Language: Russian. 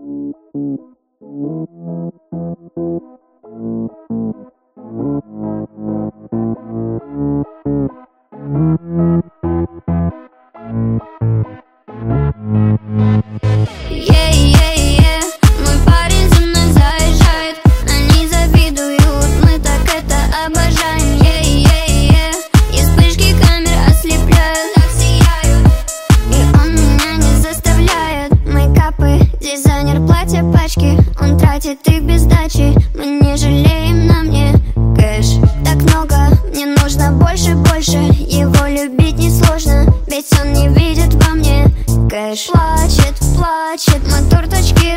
Мой парень за мной заезжает, они завидуют, мы так это обожаем. И вспышки камер ослепляют, так сияют, и он меня не заставляет. Мейкапы, дизайнер, платья, пачки, он тратит их без сдачи. Мы не жалеем, на мне кэш так много, мне нужно больше. Его любить несложно, ведь он не видит во мне кэш. Плачет, мотор, точки